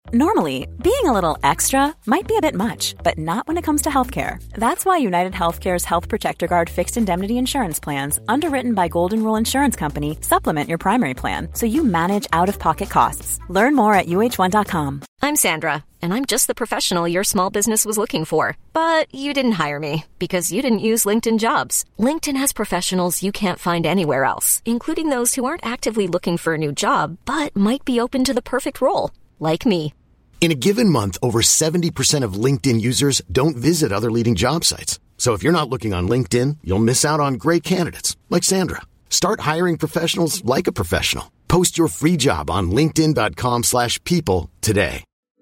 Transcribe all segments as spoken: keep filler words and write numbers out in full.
Normally, being a little extra might be a bit much, but not when it comes to healthcare. That's why United Healthcare's Health Protector Guard fixed indemnity insurance plans, underwritten by Golden Rule Insurance Company, supplement your primary plan so you manage out-of-pocket costs. Learn more at U H one dot com. I'm Sandra, and I'm just the professional your small business was looking for. But you didn't hire me because you didn't use LinkedIn Jobs. LinkedIn has professionals you can't find anywhere else, including those who aren't actively looking for a new job, but might be open to the perfect role, like me. In a given month, over seventy percent of LinkedIn users don't visit other leading job sites. So if you're not looking on LinkedIn, you'll miss out on great candidates like Sandra. Start hiring professionals like a professional. Post your free job on linkedin dot com slash people today.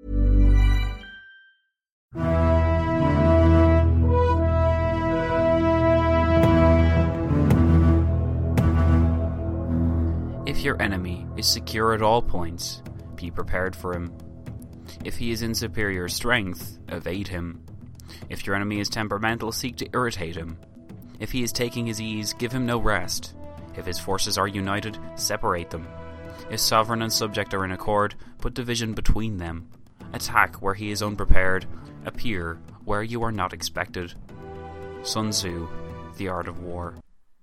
If your enemy is secure at all points, be prepared for him. If he is in superior strength, evade him. If your enemy is temperamental, seek to irritate him. If he is taking his ease, give him no rest. If his forces are united, separate them. If sovereign and subject are in accord, put division between them. Attack where he is unprepared, appear where you are not expected. Sun Tzu, The Art of War.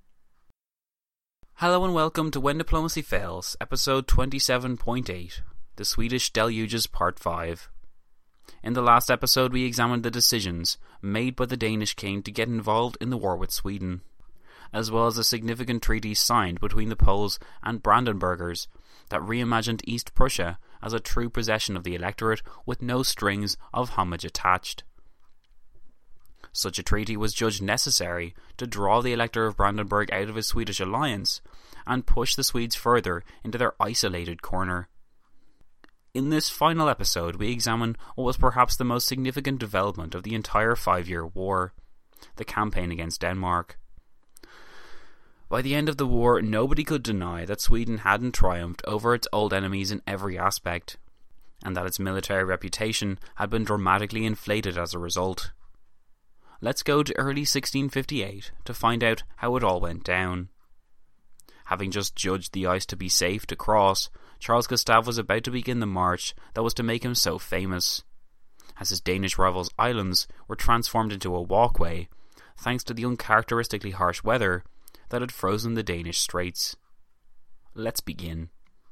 Hello and welcome to When Diplomacy Fails, episode twenty-seven point eight. The Swedish Deluges Part five. In the last episode we examined the decisions made by the Danish king to get involved in the war with Sweden, as well as a significant treaty signed between the Poles and Brandenburgers that reimagined East Prussia as a true possession of the electorate with no strings of homage attached. Such a treaty was judged necessary to draw the Elector of Brandenburg out of his Swedish alliance and push the Swedes further into their isolated corner. In this final episode, we examine what was perhaps the most significant development of the entire five-year war, the campaign against Denmark. By the end of the war, nobody could deny that Sweden hadn't triumphed over its old enemies in every aspect, and that its military reputation had been dramatically inflated as a result. Let's go to early sixteen fifty-eight to find out how it all went down. Having just judged the ice to be safe to cross, Charles Gustave was about to begin the march that was to make him so famous, as his Danish rivals' islands were transformed into a walkway, thanks to the uncharacteristically harsh weather that had frozen the Danish straits. Let's begin.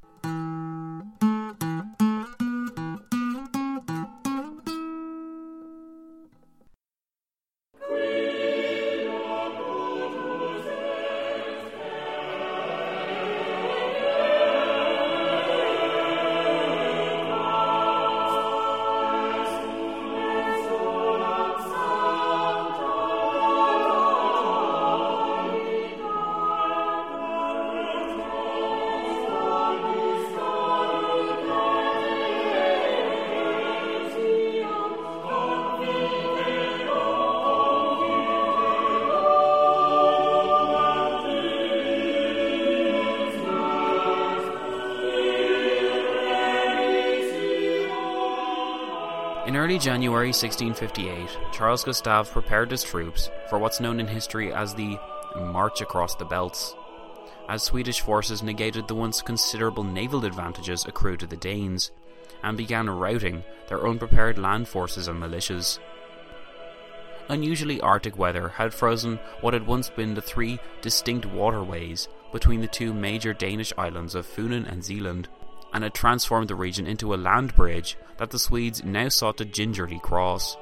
In early January sixteen fifty-eight, Charles Gustave prepared his troops for what's known in history as the March Across the Belts, as Swedish forces negated the once considerable naval advantages accrued to the Danes, and began routing their unprepared land forces and militias. Unusually Arctic weather had frozen what had once been the three distinct waterways between the two major Danish islands of Funen and Zealand, and had transformed the region into a land bridge that the Swedes now sought to gingerly cross.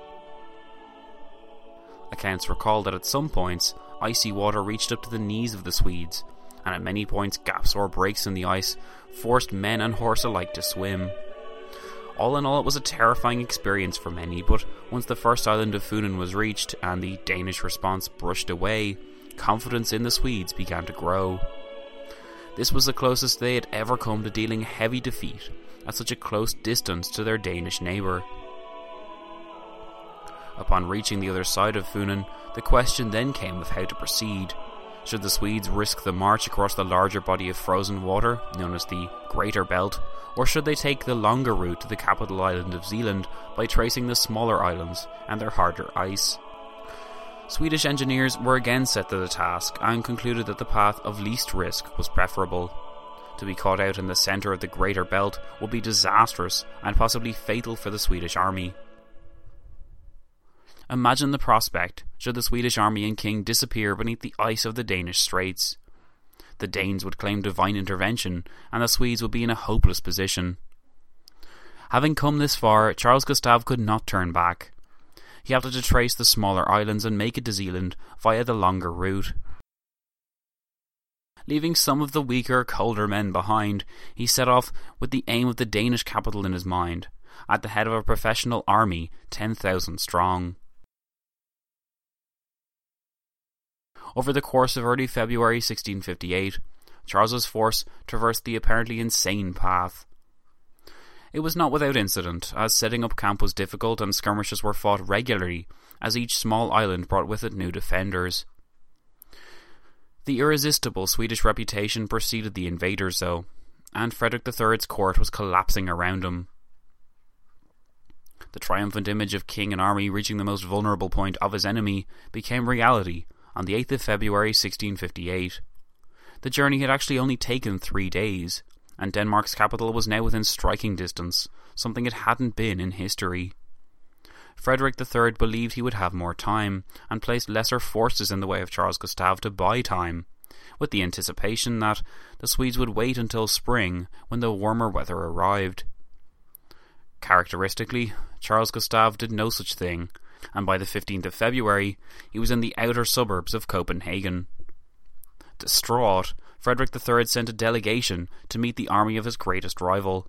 Accounts recall that at some points, icy water reached up to the knees of the Swedes, and at many points gaps or breaks in the ice forced men and horse alike to swim. All in all, it was a terrifying experience for many, but once the first island of Funen was reached and the Danish response brushed away, confidence in the Swedes began to grow. This was the closest they had ever come to dealing heavy defeat at such a close distance to their Danish neighbour. Upon reaching the other side of Funen, the question then came of how to proceed. Should the Swedes risk the march across the larger body of frozen water, known as the Greater Belt, or should they take the longer route to the capital island of Zealand by tracing the smaller islands and their harder ice? Swedish engineers were again set to the task and concluded that the path of least risk was preferable. To be caught out in the centre of the Greater Belt would be disastrous and possibly fatal for the Swedish army. Imagine the prospect should the Swedish army and king disappear beneath the ice of the Danish Straits. The Danes would claim divine intervention, and the Swedes would be in a hopeless position. Having come this far, Charles Gustav could not turn back. He had to trace the smaller islands and make it to Zealand via the longer route. Leaving some of the weaker, colder men behind, he set off with the aim of the Danish capital in his mind, at the head of a professional army, ten thousand strong. Over the course of early February sixteen fifty-eight, Charles's force traversed the apparently insane path. It was not without incident, as setting up camp was difficult and skirmishes were fought regularly, as each small island brought with it new defenders. The irresistible Swedish reputation preceded the invaders, though, and Frederick the Third's court was collapsing around him. The triumphant image of king and army reaching the most vulnerable point of his enemy became reality on the eighth of February sixteen fifty-eight. The journey had actually only taken three days, and Denmark's capital was now within striking distance, something it hadn't been in history. Frederick the Third believed he would have more time, and placed lesser forces in the way of Charles Gustav to buy time, with the anticipation that the Swedes would wait until spring when the warmer weather arrived. Characteristically, Charles Gustav did no such thing, and by the fifteenth of February he was in the outer suburbs of Copenhagen. Distraught, Frederick the Third sent a delegation to meet the army of his greatest rival.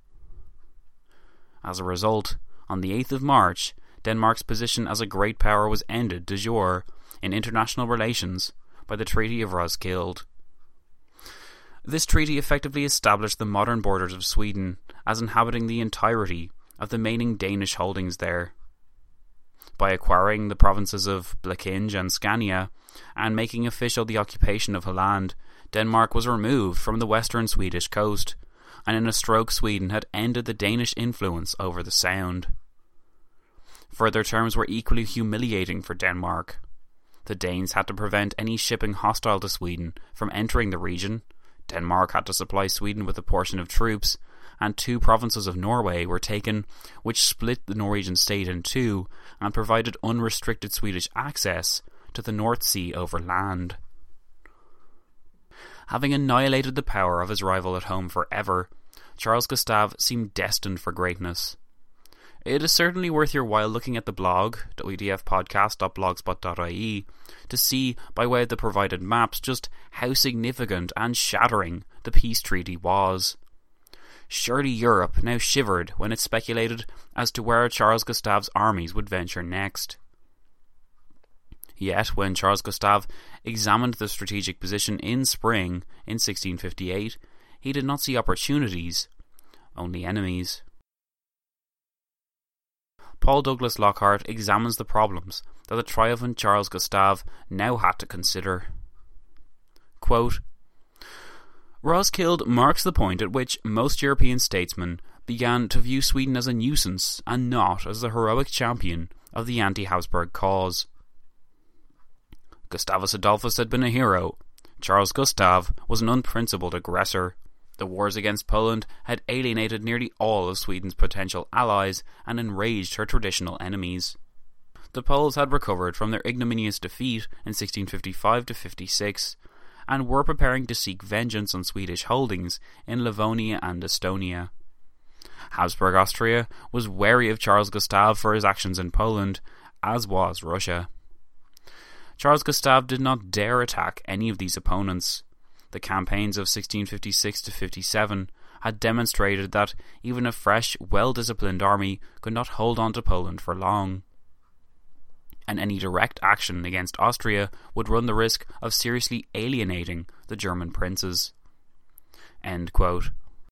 As a result, on the eighth of March, Denmark's position as a great power was ended de jure in international relations by the Treaty of Roskilde. This treaty effectively established the modern borders of Sweden as inhabiting the entirety of the remaining Danish holdings there. By acquiring the provinces of Blekinge and Scania, and making official the occupation of Halland, Denmark was removed from the western Swedish coast, and in a stroke Sweden had ended the Danish influence over the Sound. Further terms were equally humiliating for Denmark. The Danes had to prevent any shipping hostile to Sweden from entering the region, Denmark had to supply Sweden with a portion of troops, and two provinces of Norway were taken, which split the Norwegian state in two and provided unrestricted Swedish access to the North Sea over land. Having annihilated the power of his rival at home forever, Charles Gustav seemed destined for greatness. It is certainly worth your while looking at the blog, w d f podcast dot blogspot dot i e, to see, by way of the provided maps, just how significant and shattering the peace treaty was. Surely Europe now shivered when it speculated as to where Charles Gustav's armies would venture next. Yet, when Charles Gustav examined the strategic position in spring in sixteen fifty-eight, he did not see opportunities, only enemies. Paul Douglas Lockhart examines the problems that the triumphant Charles Gustav now had to consider. Quote, Roskilde marks the point at which most European statesmen began to view Sweden as a nuisance and not as the heroic champion of the anti-Habsburg cause. Gustavus Adolphus had been a hero. Charles Gustav was an unprincipled aggressor. The wars against Poland had alienated nearly all of Sweden's potential allies and enraged her traditional enemies. The Poles had recovered from their ignominious defeat in sixteen fifty-five to fifty-six and were preparing to seek vengeance on Swedish holdings in Livonia and Estonia. Habsburg Austria was wary of Charles Gustav for his actions in Poland, as was Russia. Charles Gustav did not dare attack any of these opponents. The campaigns of sixteen fifty-six to fifty-seven had demonstrated that even a fresh, well-disciplined army could not hold on to Poland for long, and any direct action against Austria would run the risk of seriously alienating the German princes. End quote.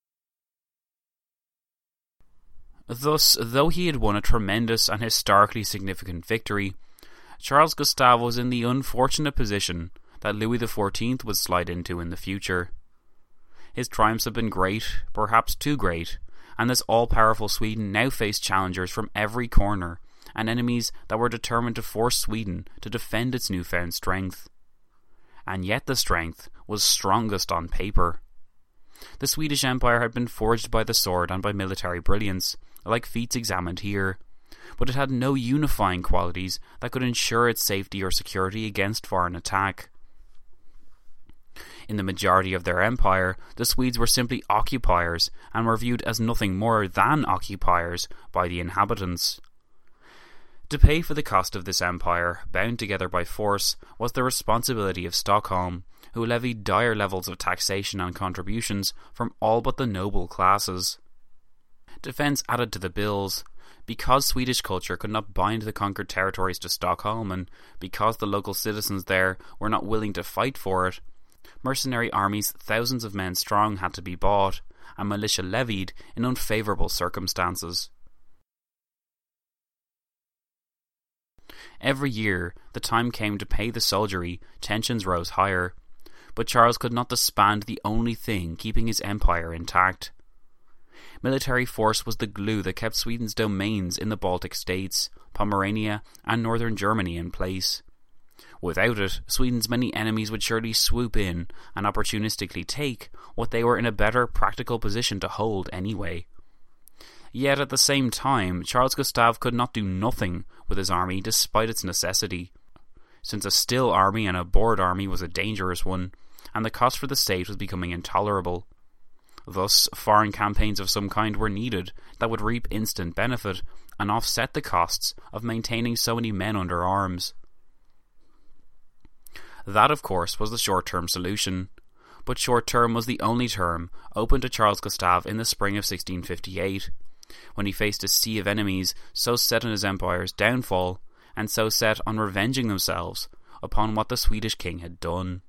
Thus, though he had won a tremendous and historically significant victory, Charles Gustav was in the unfortunate position that Louis the Fourteenth would slide into in the future. His triumphs had been great, perhaps too great, and this all-powerful Sweden now faced challengers from every corner, and enemies that were determined to force Sweden to defend its newfound strength. And yet the strength was strongest on paper. The Swedish Empire had been forged by the sword and by military brilliance, like feats examined here, but it had no unifying qualities that could ensure its safety or security against foreign attack. In the majority of their empire, the Swedes were simply occupiers and were viewed as nothing more than occupiers by the inhabitants. To pay for the cost of this empire, bound together by force, was the responsibility of Stockholm, who levied dire levels of taxation and contributions from all but the noble classes. Defence added to the bills. Because Swedish culture could not bind the conquered territories to Stockholm, and because the local citizens there were not willing to fight for it, mercenary armies thousands of men strong had to be bought, and militia levied in unfavourable circumstances. Every year, the time came to pay the soldiery, tensions rose higher, but Charles could not disband the only thing keeping his empire intact. Military force was the glue that kept Sweden's domains in the Baltic states, Pomerania, and northern Germany in place. Without it, Sweden's many enemies would surely swoop in and opportunistically take what they were in a better practical position to hold anyway. Yet at the same time, Charles Gustav could not do nothing with his army despite its necessity, since a still army and a bored army was a dangerous one, and the cost for the state was becoming intolerable. Thus, foreign campaigns of some kind were needed that would reap instant benefit and offset the costs of maintaining so many men under arms. That, of course, was the short-term solution, but short-term was the only term open to Charles Gustav in the spring of sixteen fifty-eight, when he faced a sea of enemies so set on his empire's downfall, and so set on revenging themselves upon what the Swedish king had done.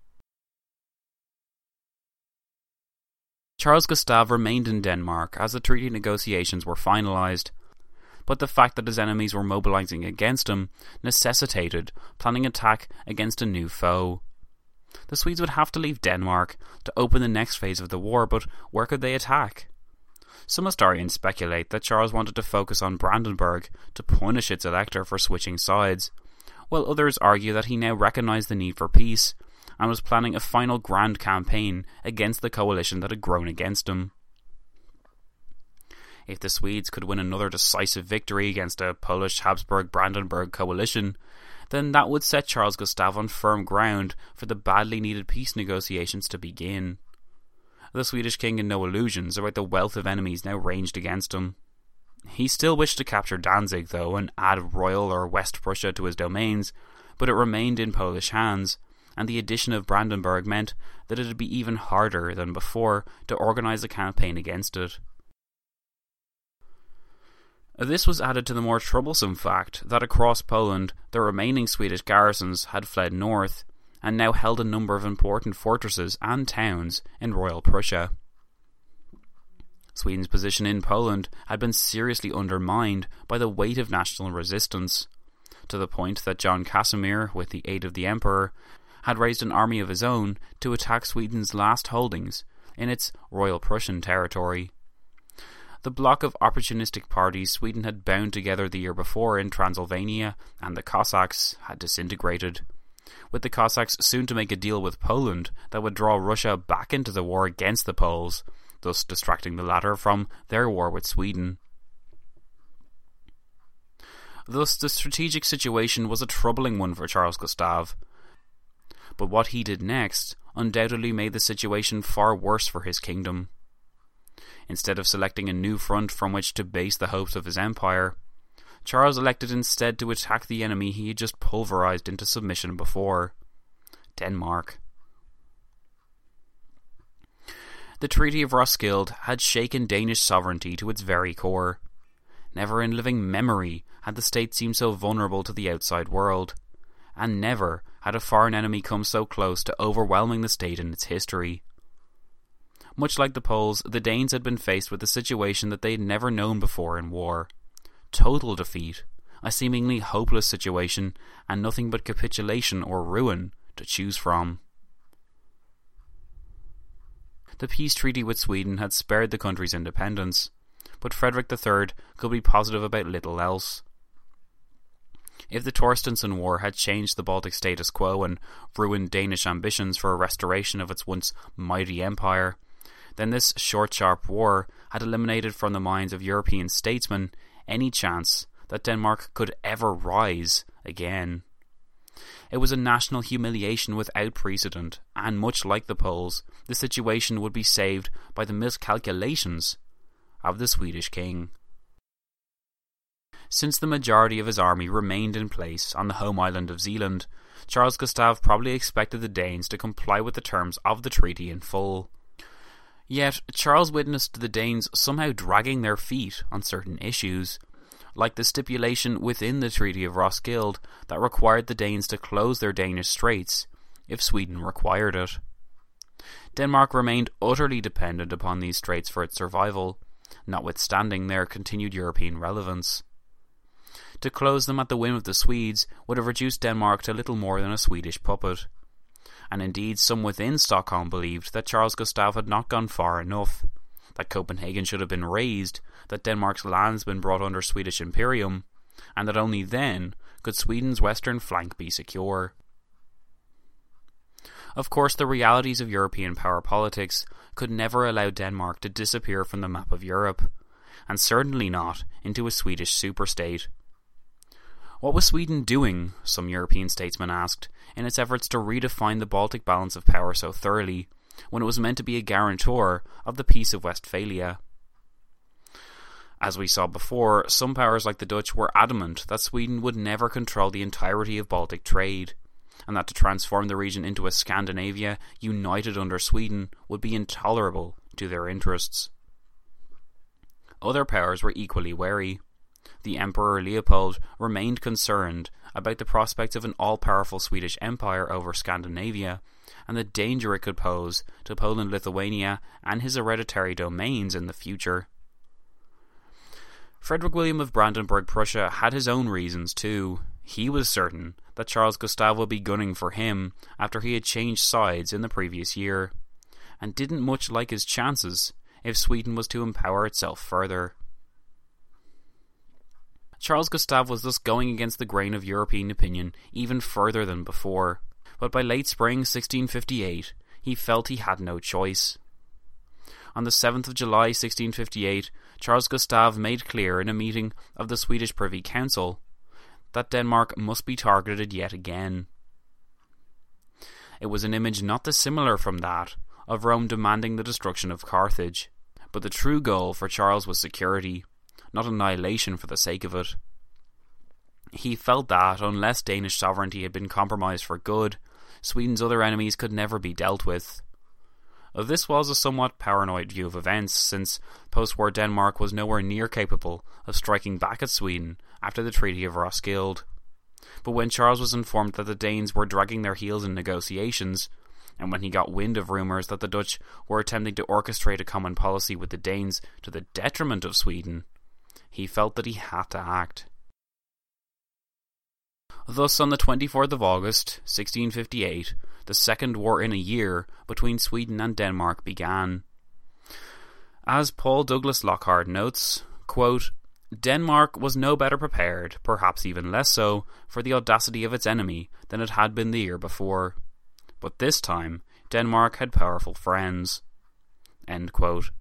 Charles Gustav remained in Denmark as the treaty negotiations were finalised, but the fact that his enemies were mobilising against him necessitated planning attack against a new foe. The Swedes would have to leave Denmark to open the next phase of the war, but where could they attack? Some historians speculate that Charles wanted to focus on Brandenburg to punish its elector for switching sides, while others argue that he now recognised the need for peace and was planning a final grand campaign against the coalition that had grown against him. If the Swedes could win another decisive victory against a Polish-Habsburg-Brandenburg coalition, then that would set Charles Gustav on firm ground for the badly needed peace negotiations to begin. The Swedish king had no illusions about the wealth of enemies now ranged against him. He still wished to capture Danzig, though, and add Royal or West Prussia to his domains, but it remained in Polish hands, and the addition of Brandenburg meant that it would be even harder than before to organise a campaign against it. This was added to the more troublesome fact that across Poland the remaining Swedish garrisons had fled north, and now held a number of important fortresses and towns in Royal Prussia. Sweden's position in Poland had been seriously undermined by the weight of national resistance, to the point that John Casimir, with the aid of the Emperor, had raised an army of his own to attack Sweden's last holdings in its Royal Prussian territory. The bloc of opportunistic parties Sweden had bound together the year before in Transylvania and the Cossacks had disintegrated, with the Cossacks soon to make a deal with Poland that would draw Russia back into the war against the Poles, thus distracting the latter from their war with Sweden. Thus, the strategic situation was a troubling one for Charles Gustav, but what he did next undoubtedly made the situation far worse for his kingdom. Instead of selecting a new front from which to base the hopes of his empire, Charles elected instead to attack the enemy he had just pulverised into submission before, Denmark. The Treaty of Roskilde had shaken Danish sovereignty to its very core. Never in living memory had the state seemed so vulnerable to the outside world, and never had a foreign enemy come so close to overwhelming the state in its history. Much like the Poles, the Danes had been faced with a situation that they had never known before in war. Total defeat, a seemingly hopeless situation, and nothing but capitulation or ruin to choose from. The peace treaty with Sweden had spared the country's independence, but Frederick the Third could be positive about little else. If the Torstenson War had changed the Baltic status quo and ruined Danish ambitions for a restoration of its once mighty empire, then this short, sharp war had eliminated from the minds of European statesmen any chance that Denmark could ever rise again. It was a national humiliation without precedent, and much like the Poles, the situation would be saved by the miscalculations of the Swedish king. Since the majority of his army remained in place on the home island of Zealand, Charles Gustav probably expected the Danes to comply with the terms of the treaty in full. Yet, Charles witnessed the Danes somehow dragging their feet on certain issues, like the stipulation within the Treaty of Roskilde that required the Danes to close their Danish straits if Sweden required it. Denmark remained utterly dependent upon these straits for its survival, notwithstanding their continued European relevance. To close them at the whim of the Swedes would have reduced Denmark to little more than a Swedish puppet. And indeed some within Stockholm believed that Charles Gustav had not gone far enough, that Copenhagen should have been razed, that Denmark's lands been brought under Swedish imperium, and that only then could Sweden's western flank be secure. Of course, the realities of European power politics could never allow Denmark to disappear from the map of Europe, and certainly not into a Swedish superstate. What was Sweden doing, some European statesmen asked, in its efforts to redefine the Baltic balance of power so thoroughly, when it was meant to be a guarantor of the Peace of Westphalia? As we saw before, some powers like the Dutch were adamant that Sweden would never control the entirety of Baltic trade, and that to transform the region into a Scandinavia united under Sweden would be intolerable to their interests. Other powers were equally wary. The Emperor Leopold remained concerned about the prospects of an all-powerful Swedish Empire over Scandinavia, and the danger it could pose to Poland, Lithuania, and his hereditary domains in the future. Frederick William of Brandenburg-Prussia had his own reasons too. He was certain that Charles Gustav would be gunning for him after he had changed sides in the previous year, and didn't much like his chances if Sweden was to empower itself further. Charles Gustav was thus going against the grain of European opinion even further than before, but by late spring sixteen fifty-eight he felt he had no choice. On the seventh of July sixteen fifty-eight, Charles Gustav made clear in a meeting of the Swedish Privy Council that Denmark must be targeted yet again. It was an image not dissimilar from that of Rome demanding the destruction of Carthage, but the true goal for Charles was security, not annihilation for the sake of it. He felt that, unless Danish sovereignty had been compromised for good, Sweden's other enemies could never be dealt with. This was a somewhat paranoid view of events, since post-war Denmark was nowhere near capable of striking back at Sweden after the Treaty of Roskilde. But when Charles was informed that the Danes were dragging their heels in negotiations, and when he got wind of rumours that the Dutch were attempting to orchestrate a common policy with the Danes to the detriment of Sweden, he felt that he had to act. Thus, on the twenty-fourth of August, sixteen fifty-eight, the second war in a year between Sweden and Denmark began. As Paul Douglas Lockhart notes, quote, Denmark was no better prepared, perhaps even less so, for the audacity of its enemy than it had been the year before. But this time, Denmark had powerful friends. End quote.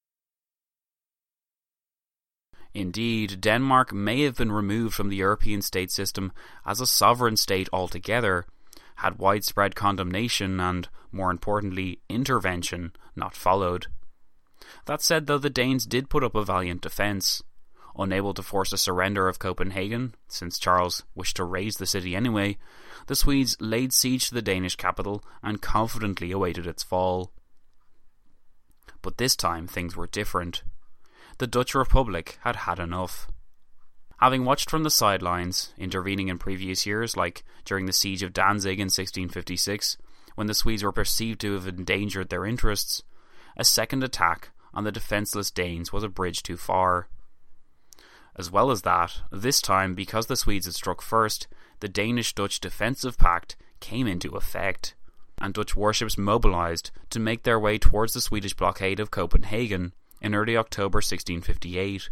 Indeed, Denmark may have been removed from the European state system as a sovereign state altogether, had widespread condemnation and, more importantly, intervention not followed. That said, though, the Danes did put up a valiant defence. Unable to force a surrender of Copenhagen, since Charles wished to raze the city anyway, the Swedes laid siege to the Danish capital and confidently awaited its fall. But this time things were different. The Dutch Republic had had enough. Having watched from the sidelines, intervening in previous years, like during the siege of Danzig in sixteen fifty-six, when the Swedes were perceived to have endangered their interests, a second attack on the defenceless Danes was a bridge too far. As well as that, this time, because the Swedes had struck first, the Danish-Dutch defensive pact came into effect, and Dutch warships mobilised to make their way towards the Swedish blockade of Copenhagen in early October sixteen fifty-eight,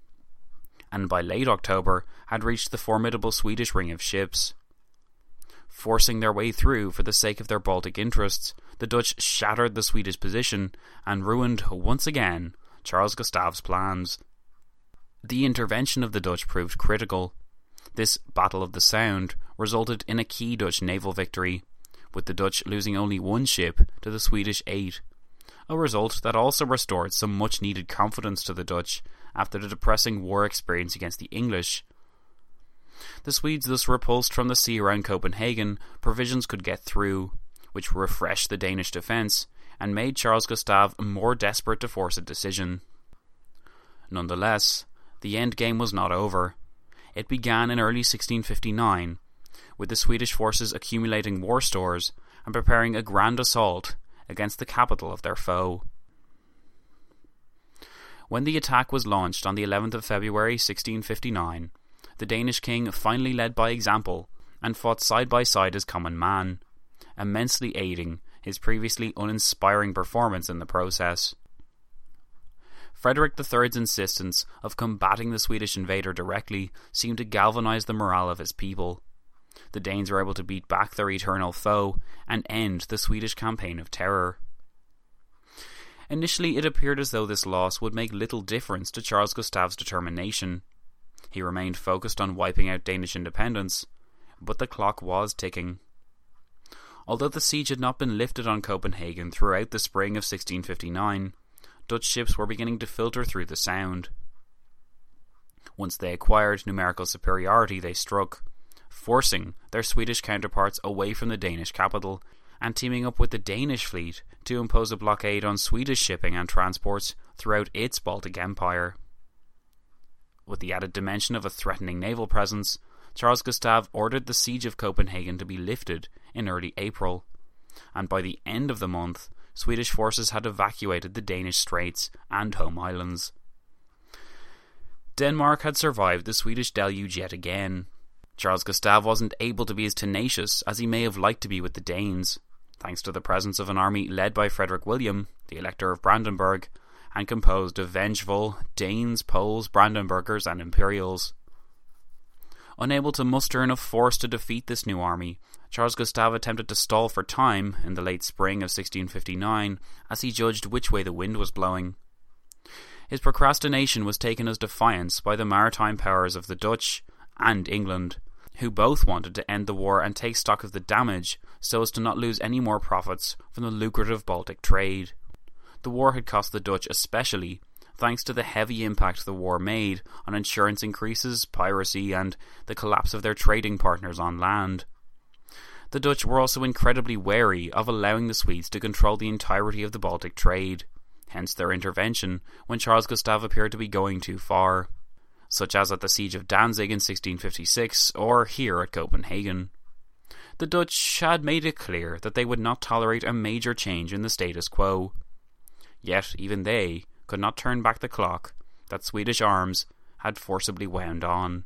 and by late October had reached the formidable Swedish ring of ships. Forcing their way through for the sake of their Baltic interests, the Dutch shattered the Swedish position and ruined, once again, Charles Gustav's plans. The intervention of the Dutch proved critical. This Battle of the Sound resulted in a key Dutch naval victory, with the Dutch losing only one ship to the Swedish eight, a result that also restored some much-needed confidence to the Dutch after the depressing war experience against the English. The Swedes thus repulsed from the sea around Copenhagen provisions could get through, which refreshed the Danish defence and made Charles Gustav more desperate to force a decision. Nonetheless, the endgame was not over. It began in early sixteen fifty-nine, with the Swedish forces accumulating war stores and preparing a grand assault against the capital of their foe. When the attack was launched on the eleventh of February sixteen fifty-nine, the Danish king finally led by example and fought side by side as common man, immensely aiding his previously uninspiring performance in the process. Frederick the Third's insistence of combating the Swedish invader directly seemed to galvanize the morale of his people. The Danes were able to beat back their eternal foe and end the Swedish campaign of terror. Initially, it appeared as though this loss would make little difference to Charles Gustav's determination. He remained focused on wiping out Danish independence, but the clock was ticking. Although the siege had not been lifted on Copenhagen throughout the spring of sixteen fifty-nine, Dutch ships were beginning to filter through the Sound. Once they acquired numerical superiority, they struck, forcing their Swedish counterparts away from the Danish capital and teaming up with the Danish fleet to impose a blockade on Swedish shipping and transports throughout its Baltic Empire. With the added dimension of a threatening naval presence, Charles Gustav ordered the siege of Copenhagen to be lifted in early April, and by the end of the month, Swedish forces had evacuated the Danish Straits and home islands. Denmark had survived the Swedish deluge yet again. Charles Gustav wasn't able to be as tenacious as he may have liked to be with the Danes, thanks to the presence of an army led by Frederick William, the Elector of Brandenburg, and composed of vengeful Danes, Poles, Brandenburgers, and Imperials. Unable to muster enough force to defeat this new army, Charles Gustav attempted to stall for time in the late spring of sixteen fifty-nine as he judged which way the wind was blowing. His procrastination was taken as defiance by the maritime powers of the Dutch and England, who both wanted to end the war and take stock of the damage so as to not lose any more profits from the lucrative Baltic trade. The war had cost the Dutch especially, thanks to the heavy impact the war made on insurance increases, piracy, and the collapse of their trading partners on land. The Dutch were also incredibly wary of allowing the Swedes to control the entirety of the Baltic trade, hence their intervention when Charles Gustav appeared to be going too far, such as at the Siege of Danzig in sixteen fifty-six or here at Copenhagen. The Dutch had made it clear that they would not tolerate a major change in the status quo. Yet even they could not turn back the clock that Swedish arms had forcibly wound on.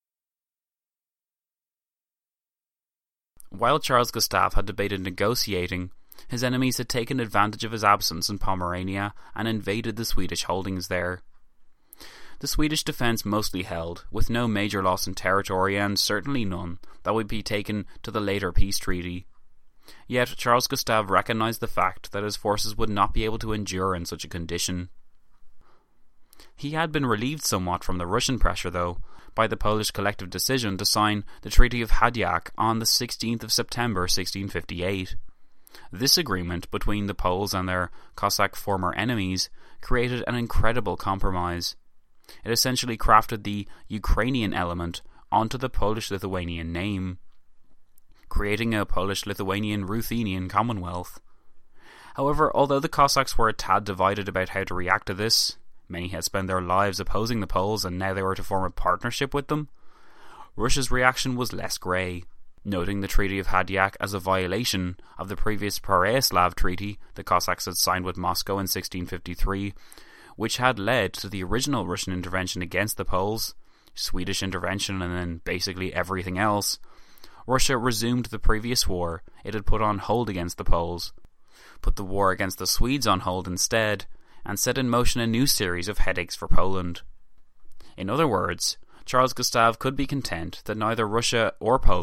While Charles Gustav had debated negotiating, his enemies had taken advantage of his absence in Pomerania and invaded the Swedish holdings there. The Swedish defence mostly held, with no major loss in territory and certainly none that would be taken to the later peace treaty. Yet Charles Gustav recognised the fact that his forces would not be able to endure in such a condition. He had been relieved somewhat from the Russian pressure, though, by the Polish collective decision to sign the Treaty of Hadiak on the sixteenth of September sixteen fifty-eight. This agreement between the Poles and their Cossack former enemies created an incredible compromise. It essentially crafted the Ukrainian element onto the Polish-Lithuanian name, creating a Polish-Lithuanian-Ruthenian Commonwealth. However, although the Cossacks were a tad divided about how to react to this, many had spent their lives opposing the Poles and now they were to form a partnership with them, Russia's reaction was less grey, noting the Treaty of Hadiak as a violation of the previous Pereyaslav Treaty the Cossacks had signed with Moscow in sixteen fifty-three, which had led to the original Russian intervention against the Poles, Swedish intervention, and then basically everything else. Russia resumed the previous war it had put on hold against the Poles, put the war against the Swedes on hold instead, and set in motion a new series of headaches for Poland. In other words, Charles Gustav could be content that neither Russia or Poland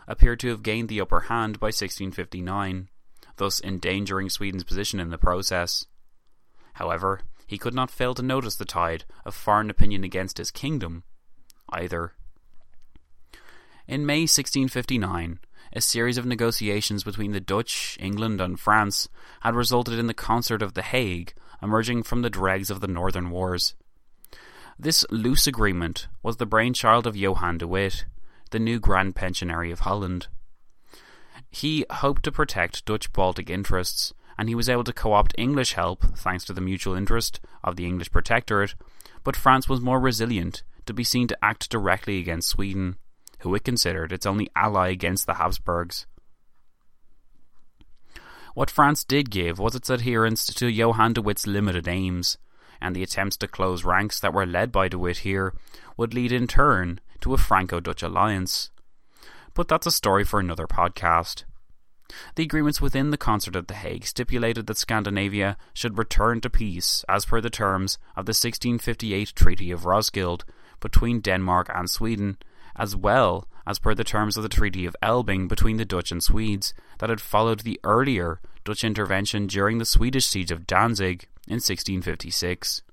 appeared to have gained the upper hand by sixteen fifty-nine, thus endangering Sweden's position in the process. However, he could not fail to notice the tide of foreign opinion against his kingdom, either. In May sixteen fifty-nine, a series of negotiations between the Dutch, England and France had resulted in the Concert of The Hague, emerging from the dregs of the Northern Wars. This loose agreement was the brainchild of Johan de Witt, the new Grand Pensionary of Holland. He hoped to protect Dutch Baltic interests, and he was able to co-opt English help thanks to the mutual interest of the English Protectorate, but France was more resilient to be seen to act directly against Sweden, who it considered its only ally against the Habsburgs. What France did give was its adherence to Johan de Witt's limited aims, and the attempts to close ranks that were led by de Witt here would lead in turn to a Franco-Dutch alliance. But that's a story for another podcast. The agreements within the Concert of The Hague stipulated that Scandinavia should return to peace as per the terms of the sixteen fifty-eight Treaty of Roskilde between Denmark and Sweden, as well as per the terms of the Treaty of Elbing between the Dutch and Swedes that had followed the earlier Dutch intervention during the Swedish siege of Danzig in sixteen fifty-six.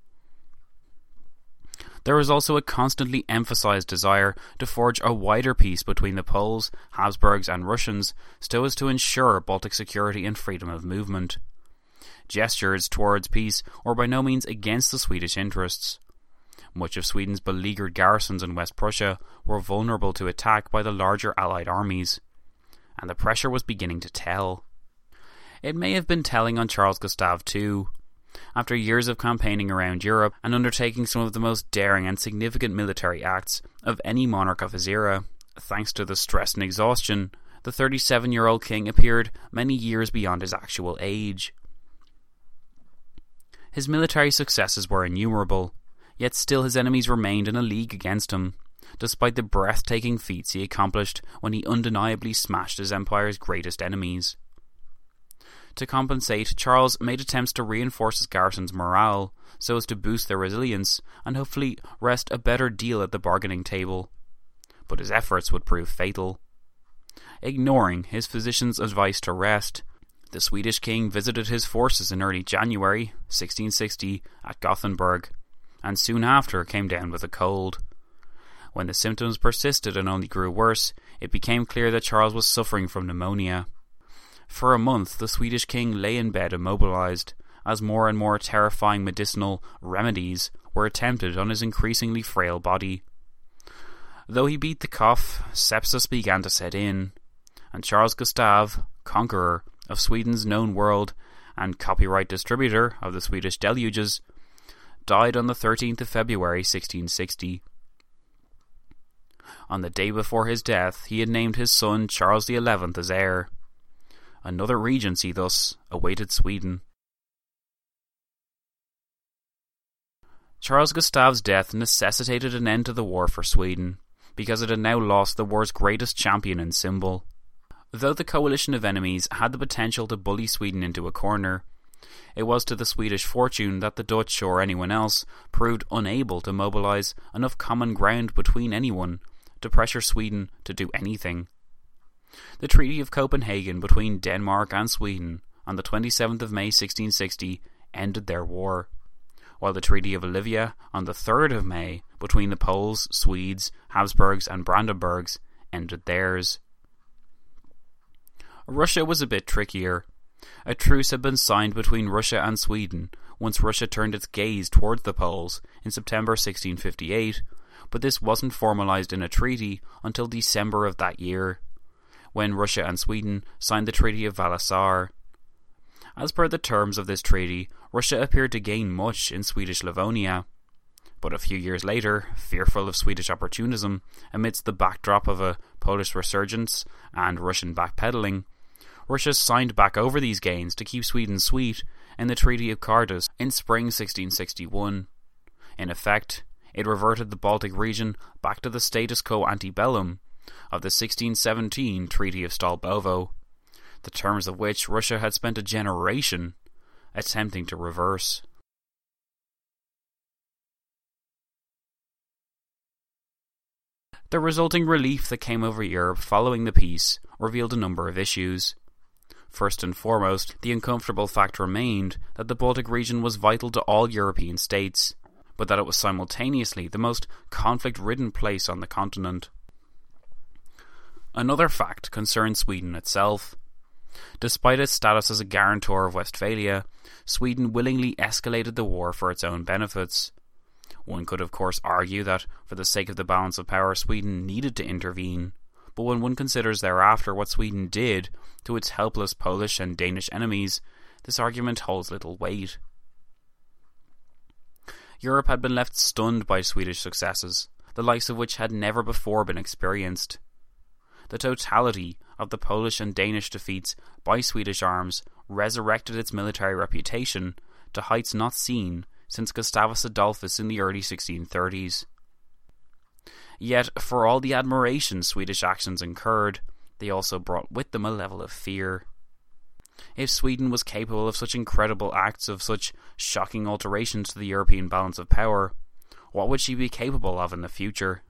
There was also a constantly emphasized desire to forge a wider peace between the Poles, Habsburgs and Russians so as to ensure Baltic security and freedom of movement. Gestures towards peace were by no means against the Swedish interests. Much of Sweden's beleaguered garrisons in West Prussia were vulnerable to attack by the larger Allied armies, and the pressure was beginning to tell. It may have been telling on Charles Gustave too. After years of campaigning around Europe and undertaking some of the most daring and significant military acts of any monarch of his era, thanks to the stress and exhaustion, the thirty-seven-year-old king appeared many years beyond his actual age. His military successes were innumerable, yet still his enemies remained in a league against him, despite the breathtaking feats he accomplished when he undeniably smashed his empire's greatest enemies. To compensate, Charles made attempts to reinforce his garrison's morale so as to boost their resilience and hopefully wrest a better deal at the bargaining table. But his efforts would prove fatal. Ignoring his physician's advice to rest, the Swedish king visited his forces in early January sixteen sixty at Gothenburg, and soon after came down with a cold. When the symptoms persisted and only grew worse, it became clear that Charles was suffering from pneumonia. For a month, the Swedish king lay in bed immobilized, as more and more terrifying medicinal remedies were attempted on his increasingly frail body. Though he beat the cough, sepsis began to set in, and Charles Gustave, conqueror of Sweden's known world and copyright distributor of the Swedish deluges, died on the thirteenth of February sixteen sixty. On the day before his death, he had named his son Charles the eleventh as heir. Another regency thus awaited Sweden. Charles Gustave's death necessitated an end to the war for Sweden, because it had now lost the war's greatest champion and symbol. Though the coalition of enemies had the potential to bully Sweden into a corner, it was to the Swedish fortune that the Dutch or anyone else proved unable to mobilise enough common ground between anyone to pressure Sweden to do anything. The Treaty of Copenhagen between Denmark and Sweden on the twenty-seventh of May sixteen sixty ended their war, while the Treaty of Olivia on the third of May between the Poles, Swedes, Habsburgs and Brandenburgs ended theirs. Russia was a bit trickier. A truce had been signed between Russia and Sweden once Russia turned its gaze towards the Poles in September sixteen fifty-eight, but this wasn't formalised in a treaty until December of that year, when Russia and Sweden signed the Treaty of Valasar. As per the terms of this treaty, Russia appeared to gain much in Swedish Livonia, but a few years later, fearful of Swedish opportunism amidst the backdrop of a Polish resurgence and Russian backpedaling, Russia signed back over these gains to keep Sweden sweet in the Treaty of Cardiff in spring sixteen sixty-one. In effect, it reverted the Baltic region back to the status quo ante bellum of the sixteen seventeen Treaty of Stolbovo, the terms of which Russia had spent a generation attempting to reverse. The resulting relief that came over Europe following the peace revealed a number of issues. First and foremost, the uncomfortable fact remained that the Baltic region was vital to all European states, but that it was simultaneously the most conflict-ridden place on the continent. Another fact concerned Sweden itself. Despite its status as a guarantor of Westphalia, Sweden willingly escalated the war for its own benefits. One could of course argue that, for the sake of the balance of power, Sweden needed to intervene, but when one considers thereafter what Sweden did to its helpless Polish and Danish enemies, this argument holds little weight. Europe had been left stunned by Swedish successes, the likes of which had never before been experienced. The totality of the Polish and Danish defeats by Swedish arms resurrected its military reputation to heights not seen since Gustavus Adolphus in the early sixteen thirties. Yet, for all the admiration Swedish actions incurred, they also brought with them a level of fear. If Sweden was capable of such incredible acts of such shocking alterations to the European balance of power, what would she be capable of in the future?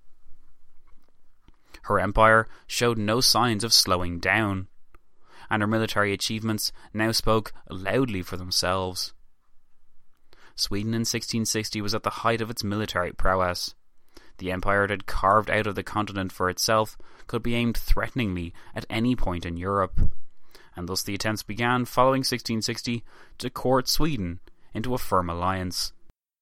Her empire showed no signs of slowing down, and her military achievements now spoke loudly for themselves. Sweden in sixteen sixty was at the height of its military prowess. The empire it had carved out of the continent for itself could be aimed threateningly at any point in Europe, and thus the attempts began following sixteen sixty to court Sweden into a firm alliance.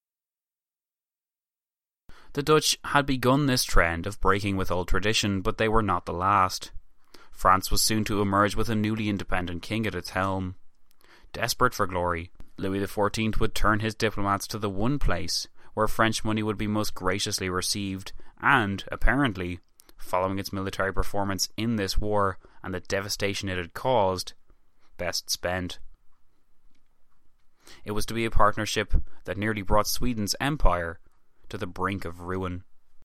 The Dutch had begun this trend of breaking with old tradition, but they were not the last. France was soon to emerge with a newly independent king at its helm. Desperate for glory, Louis the fourteenth would turn his diplomats to the one place where French money would be most graciously received, and, apparently, following its military performance in this war and the devastation it had caused, best spent. It was to be a partnership that nearly brought Sweden's empire to the brink of ruin.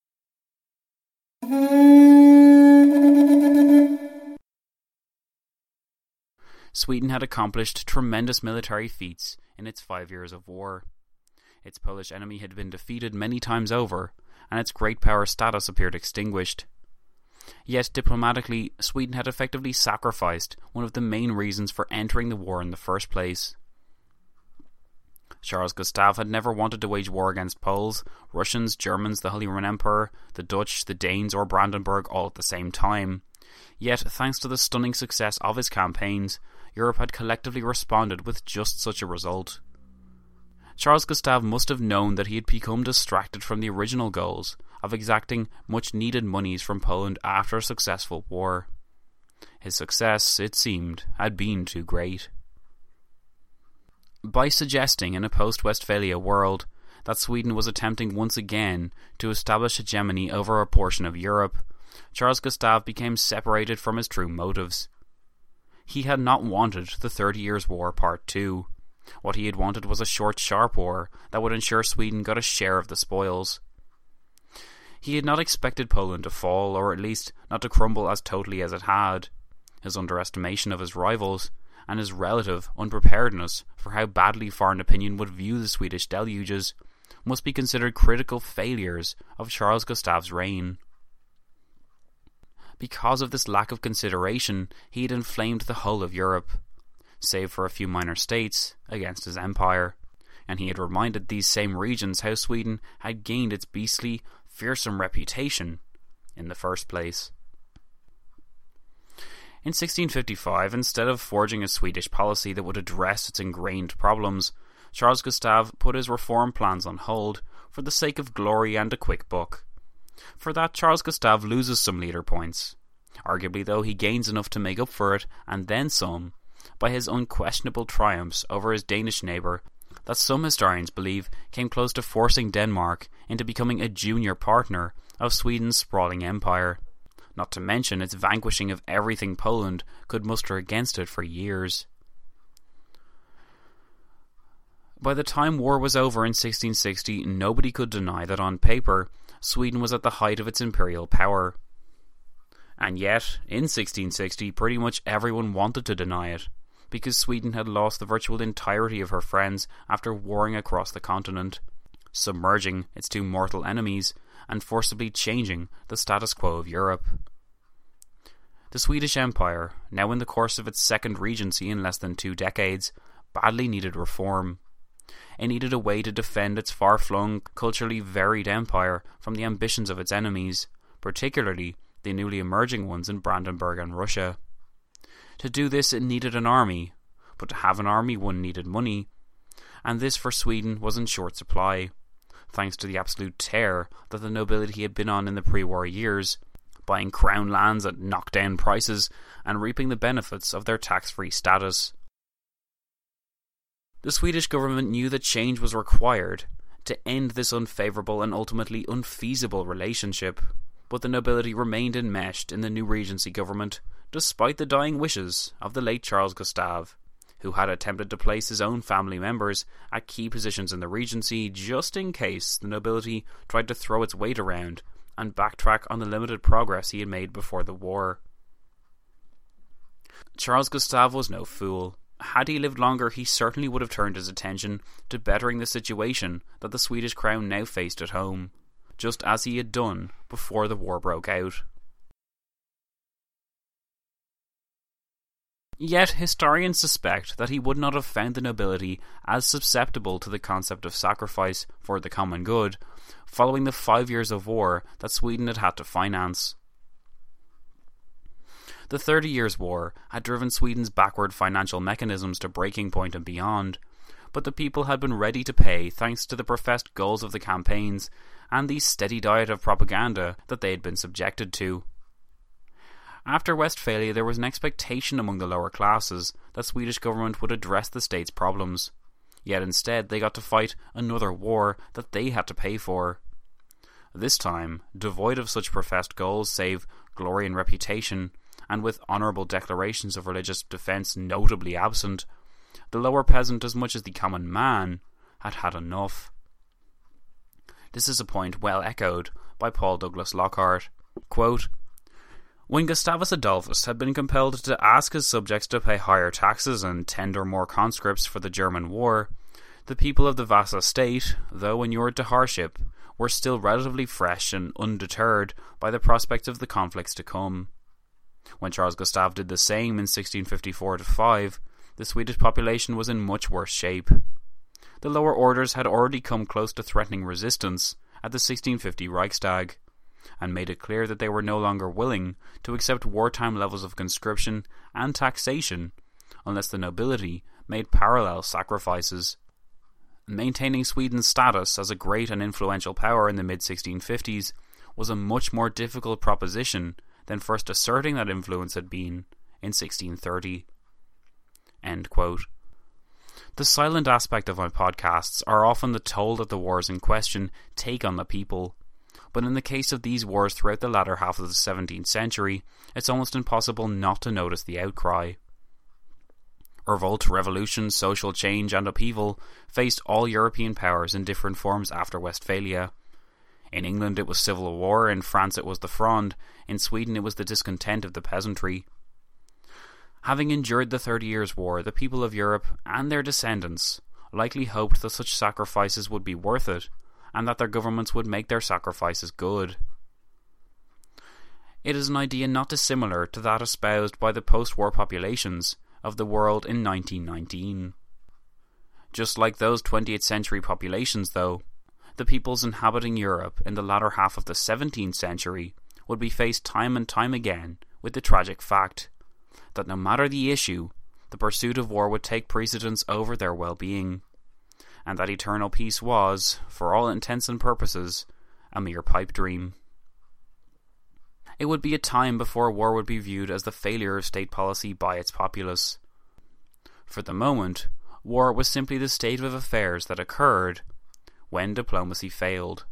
Sweden had accomplished tremendous military feats in its five years of war. Its Polish enemy had been defeated many times over, and its great power status appeared extinguished. Yet diplomatically, Sweden had effectively sacrificed one of the main reasons for entering the war in the first place. Charles Gustav had never wanted to wage war against Poles, Russians, Germans, the Holy Roman Emperor, the Dutch, the Danes, or Brandenburg all at the same time. Yet, thanks to the stunning success of his campaigns, Europe had collectively responded with just such a result. Charles Gustav must have known that he had become distracted from the original goals of exacting much-needed monies from Poland after a successful war. His success, it seemed, had been too great. By suggesting in a post-Westphalia world that Sweden was attempting once again to establish hegemony over a portion of Europe, Charles Gustav became separated from his true motives. He had not wanted the Thirty Years' War Part two. What he had wanted was a short, sharp war that would ensure Sweden got a share of the spoils. He had not expected Poland to fall, or at least not to crumble as totally as it had. His underestimation of his rivals, and his relative unpreparedness for how badly foreign opinion would view the Swedish deluges, must be considered critical failures of Charles Gustav's reign. Because of this lack of consideration, he had inflamed the whole of Europe, save for a few minor states, against his empire, and he had reminded these same regions how Sweden had gained its beastly, fearsome reputation in the first place. In sixteen fifty-five, instead of forging a Swedish policy that would address its ingrained problems, Charles Gustav put his reform plans on hold for the sake of glory and a quick buck. For that, Charles Gustav loses some leader points. Arguably, though, he gains enough to make up for it, and then some, by his unquestionable triumphs over his Danish neighbour that some historians believe came close to forcing Denmark into becoming a junior partner of Sweden's sprawling empire, not to mention its vanquishing of everything Poland could muster against it for years. By the time war was over in sixteen sixty, nobody could deny that on paper, Sweden was at the height of its imperial power. And yet, in sixteen sixty, pretty much everyone wanted to deny it, because Sweden had lost the virtual entirety of her friends after warring across the continent, submerging its two mortal enemies, and forcibly changing the status quo of Europe. The Swedish Empire, now in the course of its second regency in less than two decades, badly needed reform. It needed a way to defend its far-flung, culturally varied empire from the ambitions of its enemies, particularly the newly emerging ones in Brandenburg and Russia. To do this it needed an army, but to have an army one needed money, and this for Sweden was in short supply, thanks to the absolute tear that the nobility had been on in the pre-war years, buying crown lands at knockdown prices and reaping the benefits of their tax-free status. The Swedish government knew that change was required to end this unfavourable and ultimately unfeasible relationship, but the nobility remained enmeshed in the new regency government despite the dying wishes of the late Charles Gustav, who had attempted to place his own family members at key positions in the regency just in case the nobility tried to throw its weight around and backtrack on the limited progress he had made before the war. Charles Gustav was no fool. Had he lived longer, he certainly would have turned his attention to bettering the situation that the Swedish crown now faced at home, just as he had done before the war broke out. Yet historians suspect that he would not have found the nobility as susceptible to the concept of sacrifice for the common good following the five years of war that Sweden had had to finance. The Thirty Years' War had driven Sweden's backward financial mechanisms to breaking point and beyond, but the people had been ready to pay thanks to the professed goals of the campaigns and the steady diet of propaganda that they had been subjected to. After Westphalia, there was an expectation among the lower classes that Swedish government would address the state's problems, yet instead they got to fight another war that they had to pay for. This time, devoid of such professed goals save glory and reputation, and with honourable declarations of religious defence notably absent, the lower peasant as much as the common man had had enough. This is a point well echoed by Paul Douglas Lockhart. Quote, "When Gustavus Adolphus had been compelled to ask his subjects to pay higher taxes and tender more conscripts for the German war, the people of the Vasa state, though inured to hardship, were still relatively fresh and undeterred by the prospect of the conflicts to come. When Charles Gustav did the same in sixteen fifty-four to five, the Swedish population was in much worse shape. The lower orders had already come close to threatening resistance at the sixteen fifty Reichstag, and made it clear that they were no longer willing to accept wartime levels of conscription and taxation unless the nobility made parallel sacrifices. Maintaining Sweden's status as a great and influential power in the mid sixteen fifties was a much more difficult proposition than first asserting that influence had been in sixteen thirty. End quote. The silent aspect of my podcasts are often the toll that the wars in question take on the people, but in the case of these wars throughout the latter half of the seventeenth century, it's almost impossible not to notice the outcry. Revolt, revolution, social change and upheaval faced all European powers in different forms after Westphalia. In England it was civil war, in France it was the Fronde, in Sweden it was the discontent of the peasantry. Having endured the Thirty Years' War, the people of Europe and their descendants likely hoped that such sacrifices would be worth it, and that their governments would make their sacrifices good. It is an idea not dissimilar to that espoused by the post-war populations of the world in nineteen nineteen. Just like those twentieth century populations, though, the peoples inhabiting Europe in the latter half of the seventeenth century would be faced time and time again with the tragic fact that no matter the issue, the pursuit of war would take precedence over their well-being, and that eternal peace was, for all intents and purposes, a mere pipe dream. It would be a time before war would be viewed as the failure of state policy by its populace. For the moment, war was simply the state of affairs that occurred when diplomacy failed.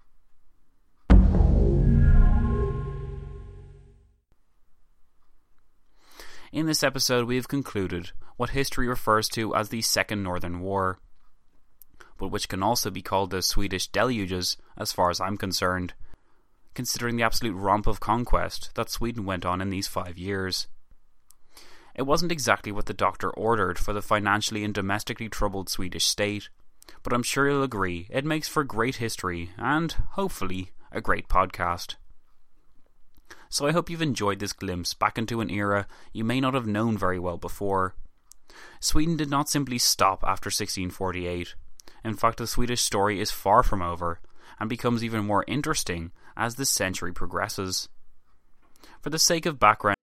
In this episode we have concluded what history refers to as the Second Northern War, but which can also be called the Swedish Deluges as far as I'm concerned, considering the absolute romp of conquest that Sweden went on in these five years. It wasn't exactly what the doctor ordered for the financially and domestically troubled Swedish state, but I'm sure you'll agree it makes for great history and, hopefully, a great podcast. So I hope you've enjoyed this glimpse back into an era you may not have known very well before. Sweden did not simply stop after sixteen forty-eight. In fact, the Swedish story is far from over, and becomes even more interesting as the century progresses. For the sake of background...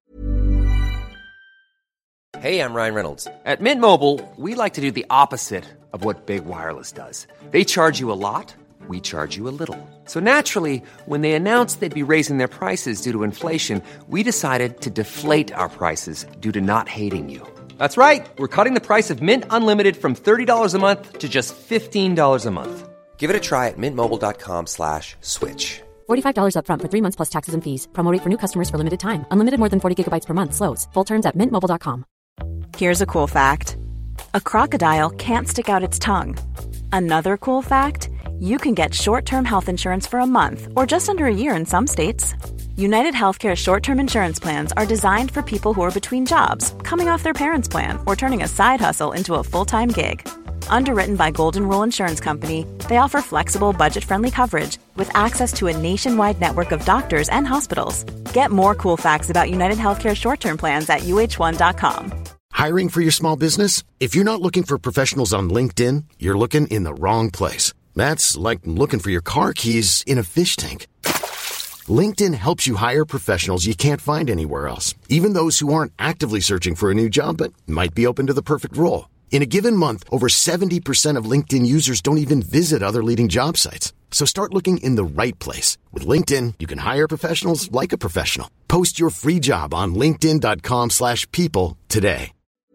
Hey, I'm Ryan Reynolds. At Mint Mobile, we like to do the opposite of what Big Wireless does. They charge you a lot, we charge you a little. So naturally, when they announced they'd be raising their prices due to inflation, we decided to deflate our prices due to not hating you. That's right. We're cutting the price of Mint Unlimited from thirty dollars a month to just fifteen dollars a month. Give it a try at mintmobile.com slash switch. forty-five dollars up front for three months plus taxes and fees. Promo rate for new customers for limited time. Unlimited more than forty gigabytes per month slows. Full terms at mint mobile dot com. Here's a cool fact. A crocodile can't stick out its tongue. Another cool fact, you can get short-term health insurance for a month or just under a year in some states. United Healthcare short-term insurance plans are designed for people who are between jobs, coming off their parents' plan, or turning a side hustle into a full-time gig. Underwritten by Golden Rule Insurance Company, they offer flexible, budget-friendly coverage with access to a nationwide network of doctors and hospitals. Get more cool facts about United Healthcare short-term plans at U H one dot com. Hiring for your small business? If you're not looking for professionals on LinkedIn, you're looking in the wrong place. That's like looking for your car keys in a fish tank. LinkedIn helps you hire professionals you can't find anywhere else, even those who aren't actively searching for a new job but might be open to the perfect role. In a given month, over seventy percent of LinkedIn users don't even visit other leading job sites. So start looking in the right place. With LinkedIn, you can hire professionals like a professional. Post your free job on linkedin.com slash people today.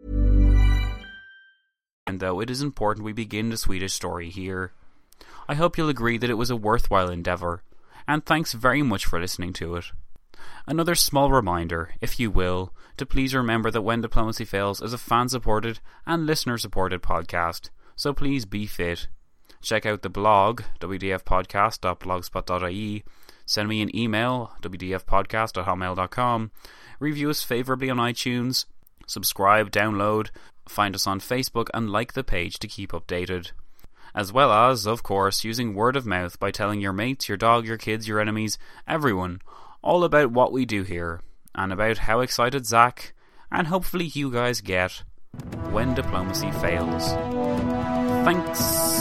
And though it is important we begin the Swedish story here, I hope you'll agree that it was a worthwhile endeavour, and thanks very much for listening to it. Another small reminder, if you will, to please remember that When Diplomacy Fails is a fan-supported and listener-supported podcast, so please be fit. Check out the blog, w d f podcast dot blogspot dot i e, send me an email, w d f podcast at hotmail dot com, review us favourably on iTunes, subscribe, download, find us on Facebook and like the page to keep updated. As well as, of course, using word of mouth by telling your mates, your dog, your kids, your enemies, everyone, all about what we do here, and about how excited Zach, and hopefully you guys get, when diplomacy fails. Thanks!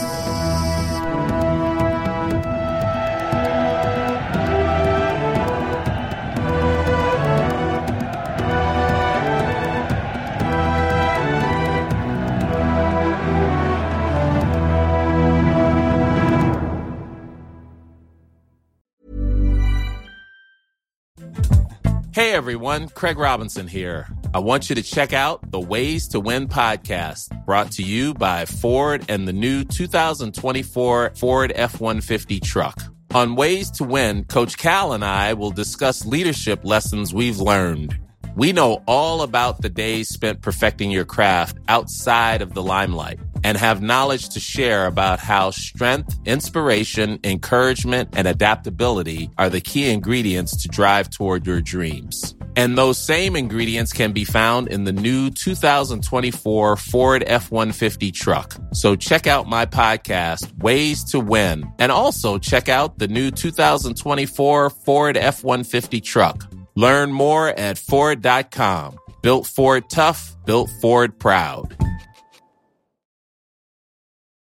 Hey everyone, Craig Robinson here. I want you to check out the Ways to Win podcast, brought to you by Ford and the new two thousand twenty-four Ford F one fifty truck. On Ways to Win, Coach Cal and I will discuss leadership lessons we've learned. We know all about the days spent perfecting your craft outside of the limelight and have knowledge to share about how strength, inspiration, encouragement, and adaptability are the key ingredients to drive toward your dreams. And those same ingredients can be found in the new two thousand twenty-four Ford F one fifty truck. So check out my podcast, Ways to Win, and also check out the new two thousand twenty-four Ford F one fifty truck. Learn more at Ford dot com. Built Ford tough, built Ford proud.